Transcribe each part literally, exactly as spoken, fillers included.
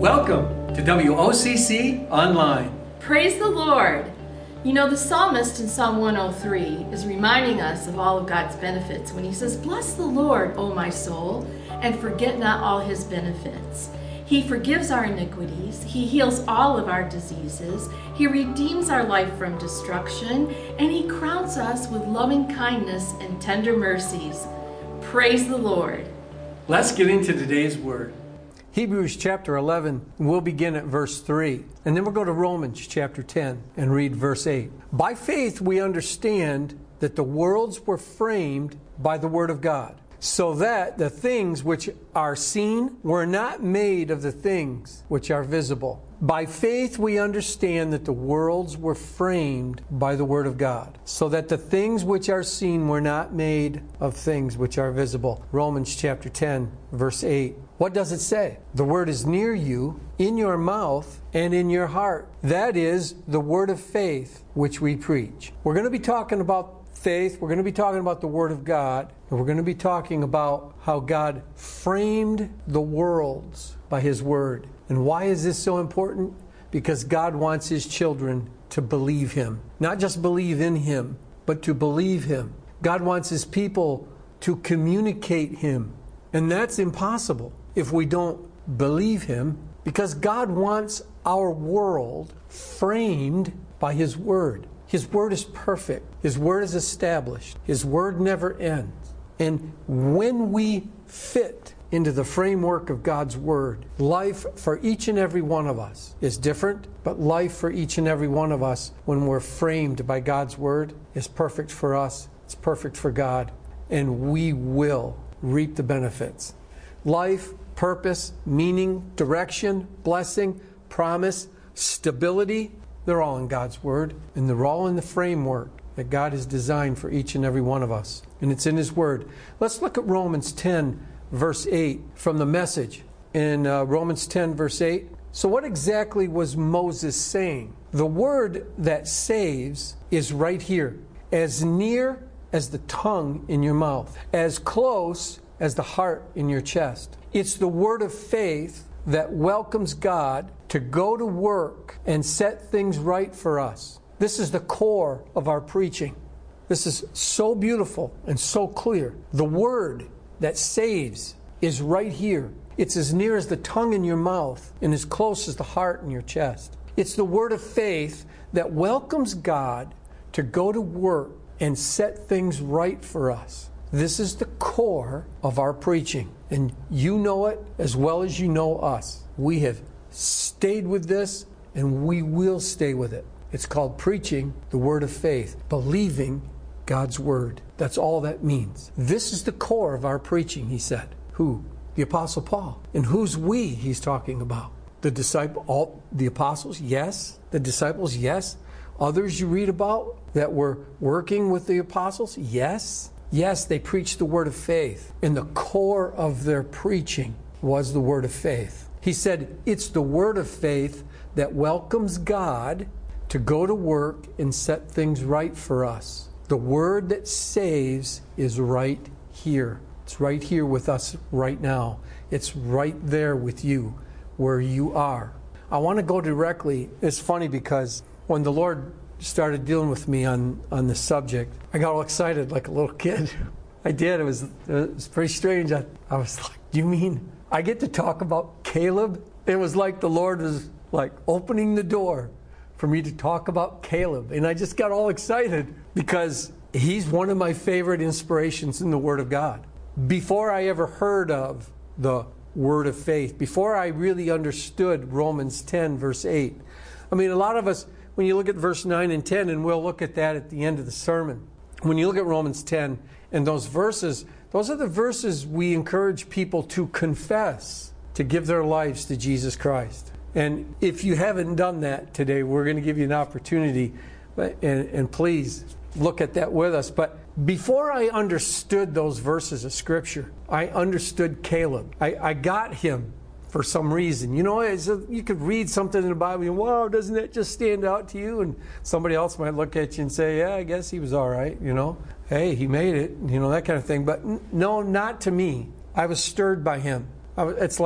Welcome to W O C C Online. Praise the Lord. You know, the psalmist in Psalm one oh three is reminding us of all of God's benefits when he says, "Bless the Lord, O my soul, and forget not all his benefits." He forgives our iniquities. He heals all of our diseases. He redeems our life from destruction, and he crowns us with loving kindness and tender mercies. Praise the Lord. Let's get into today's word. Hebrews chapter eleven, we'll begin at verse three. And then we'll go to Romans chapter ten and read verse eight. By faith we understand that the worlds were framed by the word of God, so that the things which are seen were not made of the things which are visible. By faith we understand that the worlds were framed by the word of God, so that the things which are seen were not made of things which are visible. Romans chapter ten, verse eight. What does it say? The word is near you, in your mouth and in your heart. That is the word of faith which we preach. We're going to be talking about faith. We're going to be talking about the word of God. And we're going to be talking about how God framed the worlds by his word. And why is this so important? Because God wants his children to believe him. Not just believe in him, but to believe him. God wants his people to communicate him. And that's impossible if we don't believe him, because God wants our world framed by his word. His word is perfect. His word is established. His word never ends. And when we fit into the framework of God's word, life for each and every one of us is different, but life for each and every one of us, when we're framed by God's word, is perfect for us. It's perfect for God. And we will reap the benefits. Life, purpose, meaning, direction, blessing, promise, stability, they're all in God's word, and they're all in the framework that God has designed for each and every one of us. And it's in his word. Let's look at Romans ten, verse eight from the Message. In uh, Romans ten, verse eight. So what exactly was Moses saying? The word that saves is right here, as near as the tongue in your mouth, as close as the heart in your chest. It's the word of faith that welcomes God to go to work and set things right for us. This is the core of our preaching. This is so beautiful and so clear. The word that saves is right here. It's as near as the tongue in your mouth and as close as the heart in your chest. It's the word of faith that welcomes God to go to work and set things right for us. This is the core of our preaching. And you know it as well as you know us. We have stayed with this, and we will stay with it. It's called preaching the word of faith, believing God's word. That's all that means. This is the core of our preaching, he said. Who? The Apostle Paul. And who's we he's talking about? The disciple, all the apostles? Yes. The disciples? Yes. Others you read about that were working with the apostles? Yes. Yes, they preached the word of faith. And the core of their preaching was the word of faith. He said, it's the word of faith that welcomes God to go to work and set things right for us. The word that saves is right here. It's right here with us right now. It's right there with you where you are. I want to go directly. It's funny because when the Lord started dealing with me on, on the subject, I got all excited like a little kid. I did. It was, it was pretty strange. I, I was like, you mean I get to talk about Caleb? It was like the Lord was like opening the door for me to talk about Caleb. And I just got all excited because he's one of my favorite inspirations in the Word of God. Before I ever heard of the word of faith, before I really understood Romans ten, verse eight. I mean, a lot of us, when you look at verse nine and ten, and we'll look at that at the end of the sermon. When you look at Romans ten and those verses, those are the verses we encourage people to confess, to give their lives to Jesus Christ. And if you haven't done that today, we're going to give you an opportunity, and, and please look at that with us. But before I understood those verses of Scripture, I understood Caleb. I, I got him for some reason. You know, it's a, you could read something in the Bible and, wow, doesn't that just stand out to you? And somebody else might look at you and say, yeah, I guess he was all right, you know. Hey, he made it, you know, that kind of thing. But n- no, not to me. I was stirred by him. I was, it's like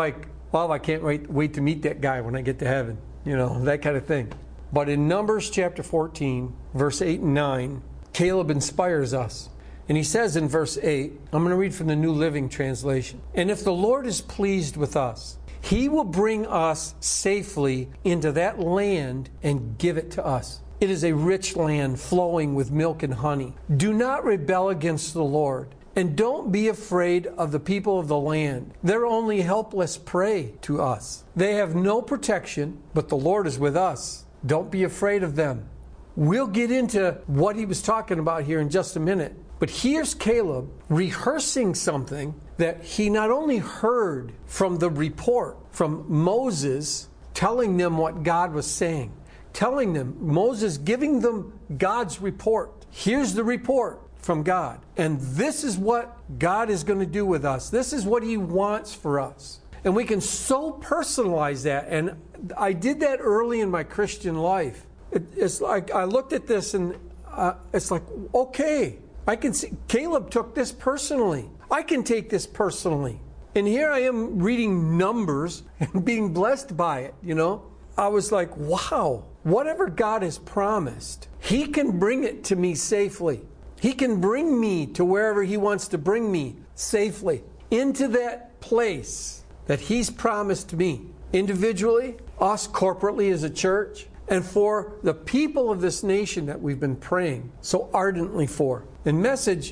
oh, I can't wait, wait to meet that guy when I get to heaven. You know, that kind of thing. But in Numbers chapter fourteen, verse eight and nine, Caleb inspires us. And he says in verse eight, I'm going to read from the New Living Translation. And if the Lord is pleased with us, He will bring us safely into that land and give it to us. It is a rich land flowing with milk and honey. Do not rebel against the Lord. And don't be afraid of the people of the land. They're only helpless prey to us. They have no protection, but the Lord is with us. Don't be afraid of them. We'll get into what he was talking about here in just a minute. But here's Caleb rehearsing something that he not only heard from the report from Moses telling them what God was saying, telling them, Moses giving them God's report. Here's the report from God. And this is what God is going to do with us. This is what he wants for us. And we can so personalize that. And I did that early in my Christian life. It, it's like I looked at this and uh, it's like, okay, I can see Caleb took this personally. I can take this personally. And here I am reading Numbers and being blessed by it, you know. I was like, wow, whatever God has promised, he can bring it to me safely. He can bring me to wherever he wants to bring me safely, into that place that he's promised me, individually, us corporately as a church, and for the people of this nation that we've been praying so ardently for. In message,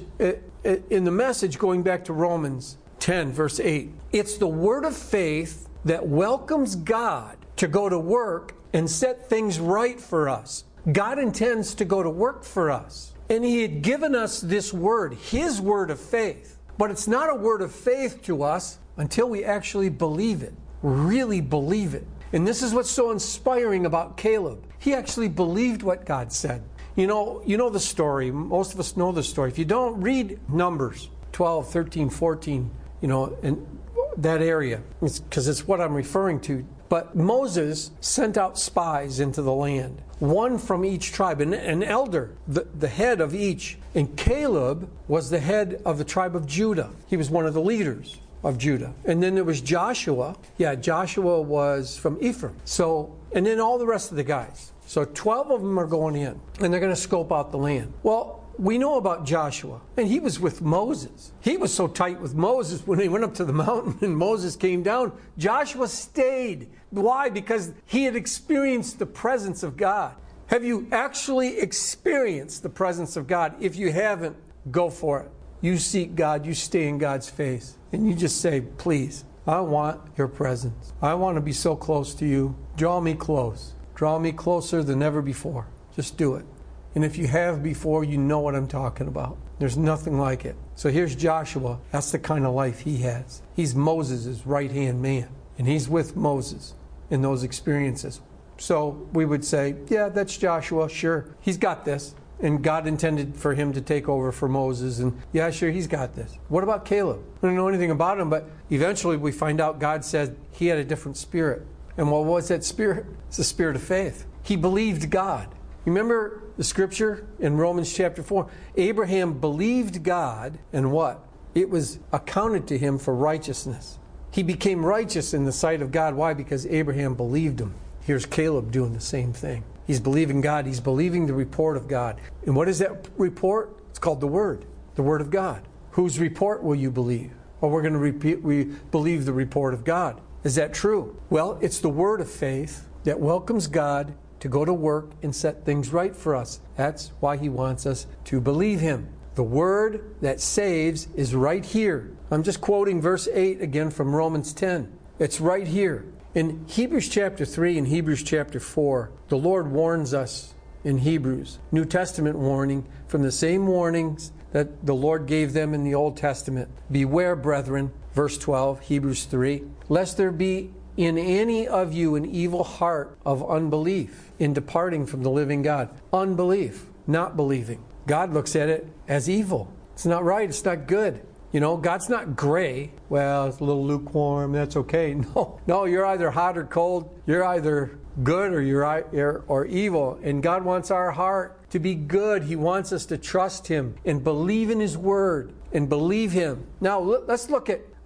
in the message going back to Romans ten, verse eight, it's the word of faith that welcomes God to go to work and set things right for us. God intends to go to work for us. And he had given us this word, his word of faith. But it's not a word of faith to us until we actually believe it, really believe it. And this is what's so inspiring about Caleb. He actually believed what God said. You know, you know the story. Most of us know the story. If you don't, read Numbers twelve, thirteen, fourteen, you know, and that area, because it's, it's what I'm referring to. But Moses sent out spies into the land, one from each tribe, an, an elder, the, the head of each. And Caleb was the head of the tribe of Judah. He was one of the leaders of Judah. And then there was Joshua. Yeah, Joshua was from Ephraim. So, and then all the rest of the guys. So twelve of them are going in, and they're going to scope out the land. Well, we know about Joshua, and he was with Moses. He was so tight with Moses when they went up to the mountain and Moses came down. Joshua stayed. Why? Because he had experienced the presence of God. Have you actually experienced the presence of God? If you haven't, go for it. You seek God, you stay in God's face, and you just say, please, I want your presence. I want to be so close to you. Draw me close. Draw me closer than ever before. Just do it. And if you have before, you know what I'm talking about. There's nothing like it. So here's Joshua. That's the kind of life he has. He's Moses' right-hand man. And he's with Moses in those experiences. So we would say, yeah, that's Joshua. Sure, he's got this. And God intended for him to take over for Moses. And yeah, sure, he's got this. What about Caleb? We don't know anything about him, but eventually we find out God said he had a different spirit. And what was that spirit? It's the spirit of faith. He believed God. Remember the scripture in Romans chapter four? Abraham believed God, and what? It was accounted to him for righteousness. He became righteous in the sight of God. Why? Because Abraham believed him. Here's Caleb doing the same thing. He's believing God. He's believing the report of God. And what is that report? It's called the Word. The Word of God. Whose report will you believe? Well, we're going to repeat, we believe the report of God. Is that true? Well, it's the word of faith that welcomes God to go to work and set things right for us. That's why he wants us to believe him. The word that saves is right here. I'm just quoting verse eight again from Romans ten. It's right here. In Hebrews chapter three and Hebrews chapter four, the Lord warns us in Hebrews, New Testament warning, from the same warnings that the Lord gave them in the Old Testament. Beware, brethren, verse twelve, Hebrews three, lest there be in any of you an evil heart of unbelief in departing from the living God. Unbelief, not believing. God looks at it as evil. It's not right. It's not good. You know, God's not gray. Well, it's a little lukewarm. That's okay. No, no, you're either hot or cold. You're either good or you're or evil. And God wants our heart to be good. He wants us to trust him and believe in his word and believe him. Now, let's look at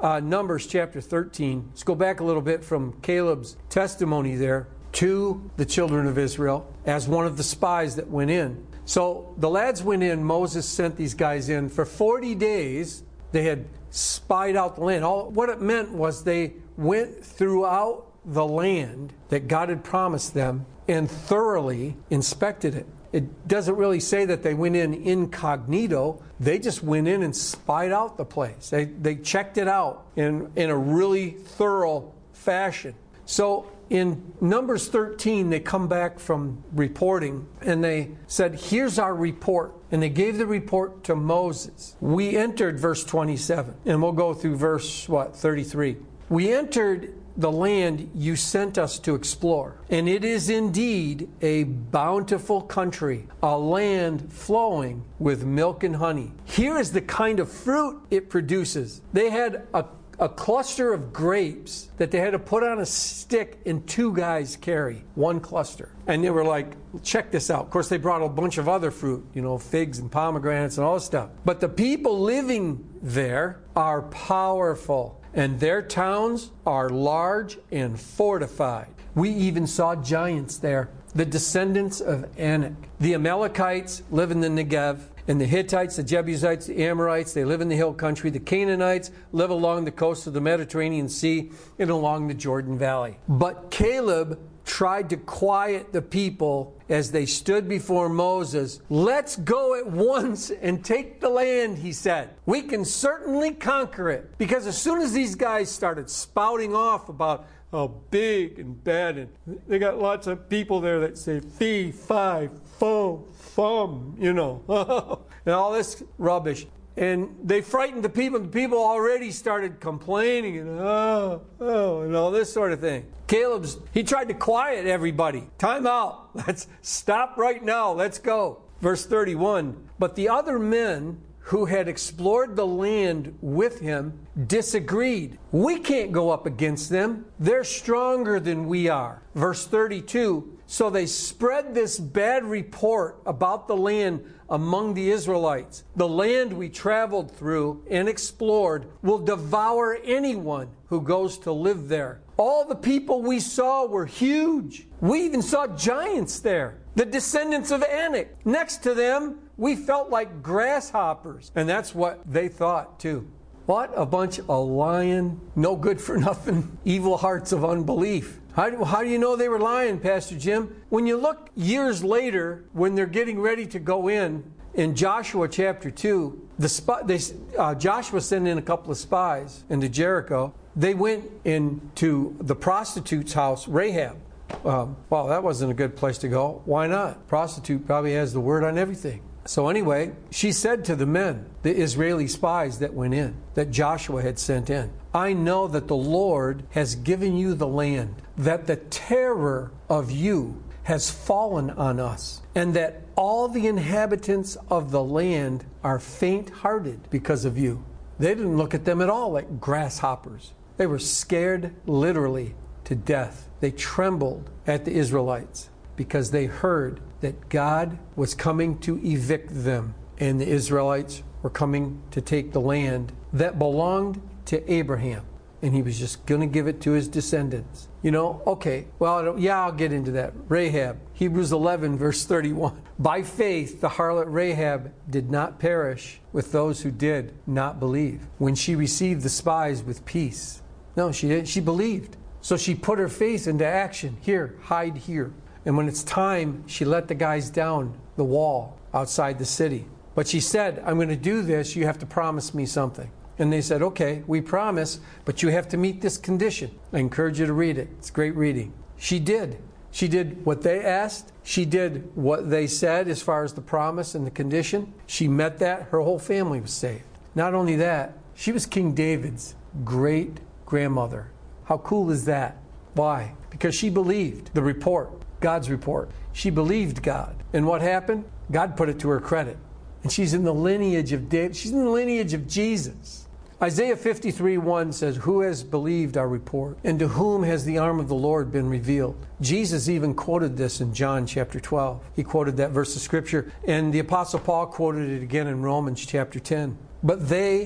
uh, Numbers chapter thirteen. Let's go back a little bit from Caleb's testimony there to the children of Israel as one of the spies that went in. So the lads went in. Moses sent these guys in. For forty days, they had spied out the land. All what it meant was they went throughout the land that God had promised them and thoroughly inspected it. It doesn't really say that they went in incognito. They just went in and spied out the place. They they checked it out in, in a really thorough fashion. So in Numbers thirteen, they come back from reporting and they said, here's our report. And they gave the report to Moses. We entered verse twenty-seven, and we'll go through verse, what, thirty-three. We entered the land you sent us to explore, and it is indeed a bountiful country, a land flowing with milk and honey. Here is the kind of fruit it produces. They had a A cluster of grapes that they had to put on a stick and two guys carry one cluster. And they were like, check this out. Of course, they brought a bunch of other fruit, you know, figs and pomegranates and all this stuff. But the people living there are powerful, and their towns are large and fortified. We even saw giants there, the descendants of Anak. The Amalekites live in the Negev. And the Hittites, the Jebusites, the Amorites, they live in the hill country. The Canaanites live along the coast of the Mediterranean Sea and along the Jordan Valley. But Caleb tried to quiet the people as they stood before Moses. Let's go at once and take the land, he said. We can certainly conquer it. Because as soon as these guys started spouting off about how big and bad, and they got lots of people there that say fee, fi, fo, fum, you know, and all this rubbish. And they frightened the people. The people already started complaining and oh, oh, and all this sort of thing. Caleb's, he tried to quiet everybody. Time out. Let's stop right now. Let's go. Verse thirty-one, but the other men who had explored the land with him disagreed. We can't go up against them. They're stronger than we are. Verse thirty-two, so they spread this bad report about the land among the Israelites. The land we traveled through and explored will devour anyone who goes to live there. All the people we saw were huge. We even saw giants there, the descendants of Anak. Next to them, we felt like grasshoppers. And that's what they thought too. What a bunch of lying, no good for nothing, evil hearts of unbelief. How do, how do you know they were lying, Pastor Jim? When you look years later, when they're getting ready to go in, in Joshua chapter two, the spy, they, uh, Joshua sent in a couple of spies into Jericho. They went into the prostitute's house, Rahab. Um, well, that wasn't a good place to go. Why not? Prostitute probably has the word on everything. So anyway, she said to the men, the Israeli spies that went in, that Joshua had sent in, I know that the Lord has given you the land, that the terror of you has fallen on us, and that all the inhabitants of the land are faint-hearted because of you. They didn't look at them at all like grasshoppers. They were scared literally to death. They trembled at the Israelites because they heard that God was coming to evict them, and the Israelites were coming to take the land that belonged to Abraham, and he was just going to give it to his descendants. You know, okay, well, I don't, yeah, I'll get into that. Rahab, Hebrews eleven, verse thirty-one. By faith, the harlot Rahab did not perish with those who did not believe when she received the spies with peace. No, she didn't. She believed. So she put her faith into action. Here, hide here. And when it's time, she let the guys down the wall outside the city. But she said, I'm going to do this. You have to promise me something. And they said, okay, we promise, but you have to meet this condition. I encourage you to read it. It's great reading. She did. She did what they asked. She did what they said as far as the promise and the condition. She met that. Her whole family was saved. Not only that, she was King David's great grandmother. How cool is that? Why? Because she believed the report. God's report. She believed God. And what happened? God put it to her credit. And she's in the lineage of David. She's in the lineage of Jesus. Isaiah fifty-three one says, who has believed our report? And to whom has the arm of the Lord been revealed? Jesus even quoted this in John chapter twelve. He quoted that verse of scripture. And the Apostle Paul quoted it again in Romans chapter ten. But they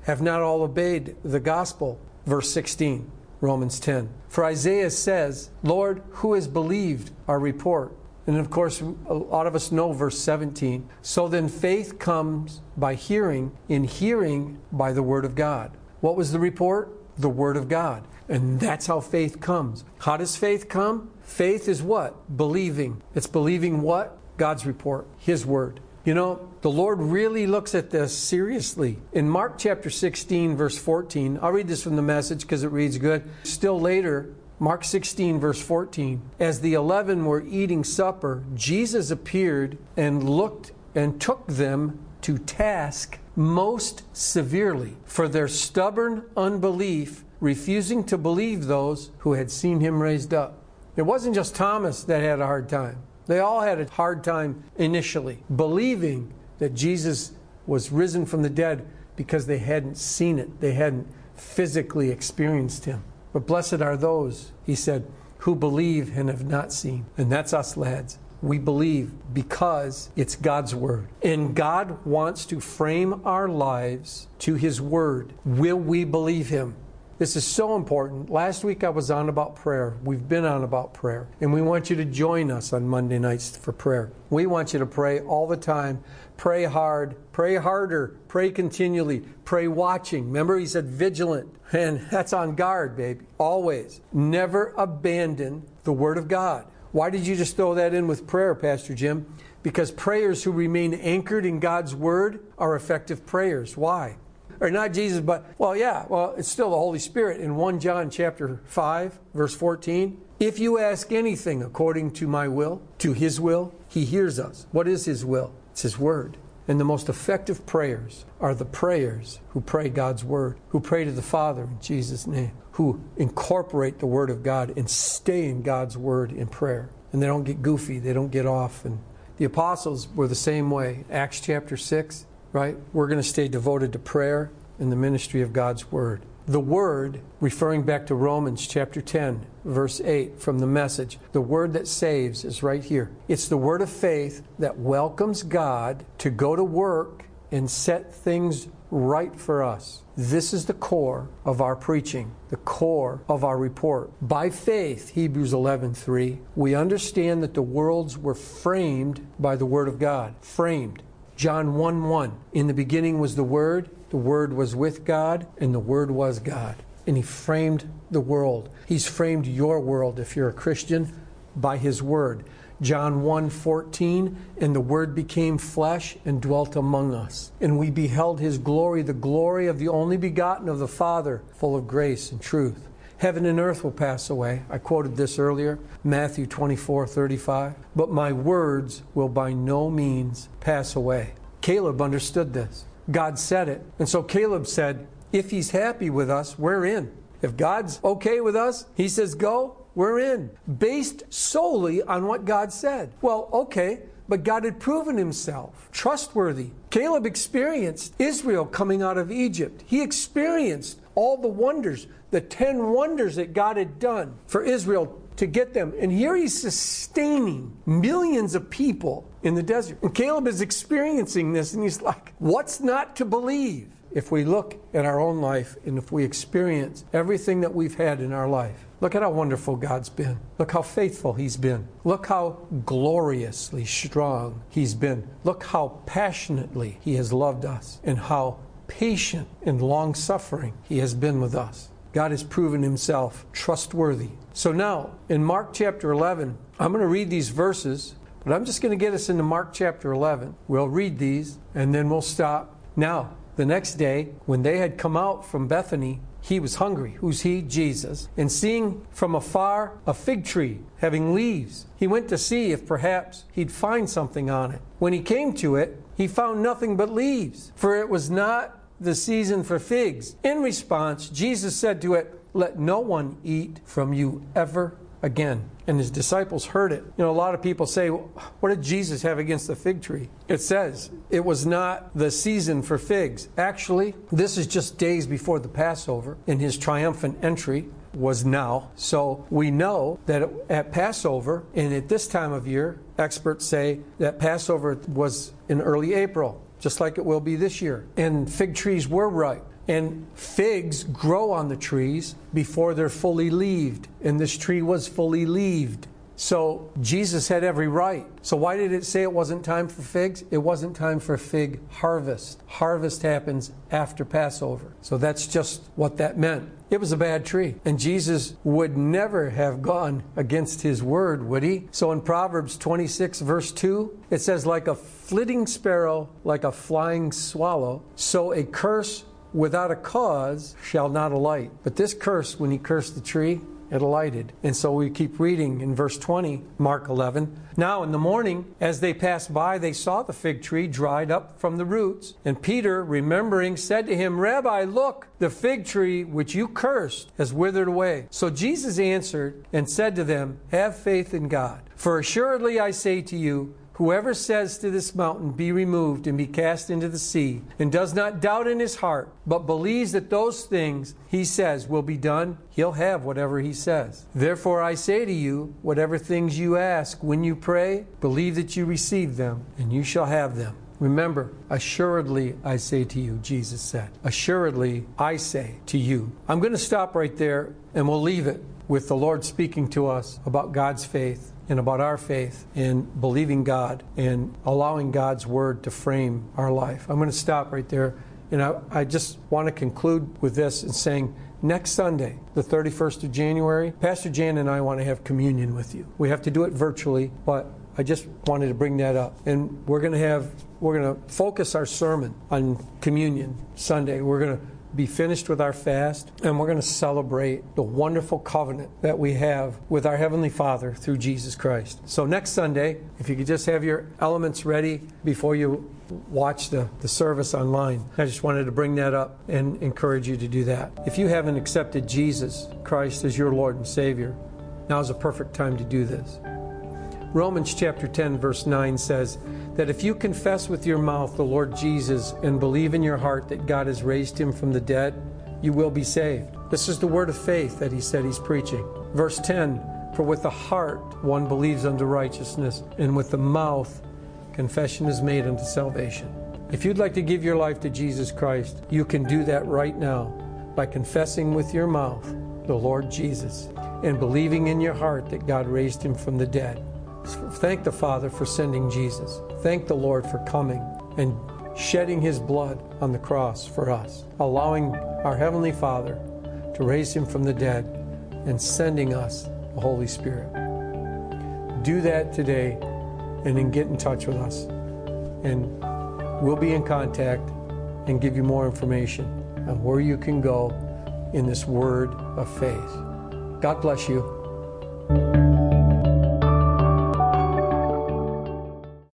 have not all obeyed the gospel. Verse sixteen, Romans ten. For Isaiah says, Lord, who has believed our report? And of course, a lot of us know verse seventeen. So then faith comes by hearing, in hearing by the word of God. What was the report? The word of God. And that's how faith comes. How does faith come? Faith is what? Believing. It's believing what? God's report, His word. You know, the Lord really looks at this seriously. In Mark chapter sixteen, verse fourteen, I'll read this from the Message because it reads good. Still later, Mark sixteen, verse fourteen, as the eleven were eating supper, Jesus appeared and looked and took them to task most severely for their stubborn unbelief, refusing to believe those who had seen him raised up. It wasn't just Thomas that had a hard time. They all had a hard time initially, believing that Jesus was risen from the dead because they hadn't seen it. They hadn't physically experienced him. But blessed are those, he said, who believe and have not seen. And that's us, lads. We believe because it's God's word. And God wants to frame our lives to his word. Will we believe him? This is so important. Last week I was on about prayer. We've been on about prayer. And we want you to join us on Monday nights for prayer. We want you to pray all the time. Pray hard. Pray harder. Pray continually. Pray watching. Remember, he said vigilant. And that's on guard, baby. Always. Never abandon the word of God. Why did you just throw that in with prayer, Pastor Jim? Because prayers who remain anchored in God's word are effective prayers. Why? Or not Jesus, but, well, yeah, well, it's still the Holy Spirit. In First John chapter five, verse fourteen, if you ask anything according to my will, to his will, he hears us. What is his will? It's his word. And the most effective prayers are the prayers who pray God's word, who pray to the Father in Jesus' name, who incorporate the word of God and stay in God's word in prayer. And they don't get goofy. They don't get off. And the apostles were the same way. Acts chapter six. Right? We're going to stay devoted to prayer and the ministry of God's word. The word, referring back to Romans chapter ten, verse eight from the Message, the word that saves is right here. It's the word of faith that welcomes God to go to work and set things right for us. This is the core of our preaching, the core of our report. By faith, Hebrews eleven three, we understand that the worlds were framed by the word of God. Framed. John one one, in the beginning was the Word, the Word was with God, and the Word was God. And he framed the world. He's framed your world, if you're a Christian, by his Word. John one fourteen, and the Word became flesh and dwelt among us. And we beheld his glory, the glory of the only begotten of the Father, full of grace and truth. Heaven and earth will pass away. I quoted this earlier, Matthew twenty-four thirty-five. But my words will by no means pass away. Caleb understood this. God said it. And so Caleb said, if he's happy with us, we're in. If God's okay with us, he says go, we're in. Based solely on what God said. Well, okay, but God had proven himself trustworthy. Caleb experienced Israel coming out of Egypt. He experienced all the wonders, the ten wonders that God had done for Israel to get them. And here he's sustaining millions of people in the desert. And Caleb is experiencing this, and he's like, what's not to believe? If we look at our own life and if we experience everything that we've had in our life, look at how wonderful God's been. Look how faithful he's been. Look how gloriously strong he's been. Look how passionately he has loved us and how patient and long-suffering he has been with us. God has proven himself trustworthy. So now, in Mark chapter eleven, I'm going to read these verses, but I'm just going to get us into Mark chapter eleven. We'll read these, and then we'll stop. Now, the next day, when they had come out from Bethany, he was hungry. Who's he? Jesus. And seeing from afar a fig tree having leaves, he went to see if perhaps he'd find something on it. When he came to it, he found nothing but leaves, for it was not the season for figs. In response, Jesus said to it, let no one eat from you ever again. And his disciples heard it. You know, a lot of people say, what did Jesus have against the fig tree? It says it was not the season for figs. Actually, this is just days before the Passover, and his triumphant entry was now. So we know that at Passover, and at this time of year, experts say that Passover was in early April, just like it will be this year. And fig trees were ripe. And figs grow on the trees before they're fully leaved. And this tree was fully leaved. So Jesus had every right. So why did it say it wasn't time for figs? It wasn't time for fig harvest. Harvest happens after Passover. So that's just what that meant. It was a bad tree. And Jesus would never have gone against his word, would he? So in Proverbs twenty-six, verse two, it says, like a flitting sparrow, like a flying swallow, so a curse without a cause shall not alight. But this curse, when he cursed the tree, it alighted. And so we keep reading in verse twenty, Mark eleven. Now in the morning, as they passed by, they saw the fig tree dried up from the roots. And Peter, remembering, said to him, Rabbi, look, the fig tree which you cursed has withered away. So Jesus answered and said to them, have faith in God. For assuredly I say to you, whoever says to this mountain, be removed and be cast into the sea, and does not doubt in his heart, but believes that those things he says will be done, he'll have whatever he says. Therefore I say to you, whatever things you ask when you pray, believe that you receive them, and you shall have them. Remember, assuredly I say to you, Jesus said. Assuredly I say to you. I'm going to stop right there, and we'll leave it with the Lord speaking to us about God's faith and about our faith in believing God and allowing God's word to frame our life. I'm going to stop right there. And I, I just want to conclude with this and saying, next Sunday, the thirty-first of January, Pastor Jan and I want to have communion with you. We have to do it virtually, but I just wanted to bring that up. And we're going to have, we're going to focus our sermon on communion Sunday. We're going to be finished with our fast, and we're going to celebrate the wonderful covenant that we have with our Heavenly Father through Jesus Christ. So next Sunday, if you could just have your elements ready before you watch the, the service online. I just wanted to bring that up and encourage you to do that. If you haven't accepted Jesus Christ as your Lord and Savior, now's a perfect time to do this. Romans chapter ten, verse nine says that if you confess with your mouth the Lord Jesus and believe in your heart that God has raised him from the dead, you will be saved. This is the word of faith that he said he's preaching. Verse ten, for with the heart one believes unto righteousness, and with the mouth confession is made unto salvation. If you'd like to give your life to Jesus Christ, you can do that right now by confessing with your mouth the Lord Jesus and believing in your heart that God raised him from the dead. Thank the Father for sending Jesus. Thank the Lord for coming and shedding his blood on the cross for us, allowing our Heavenly Father to raise him from the dead and sending us the Holy Spirit. Do that today and then get in touch with us. And we'll be in contact and give you more information on where you can go in this word of faith. God bless you.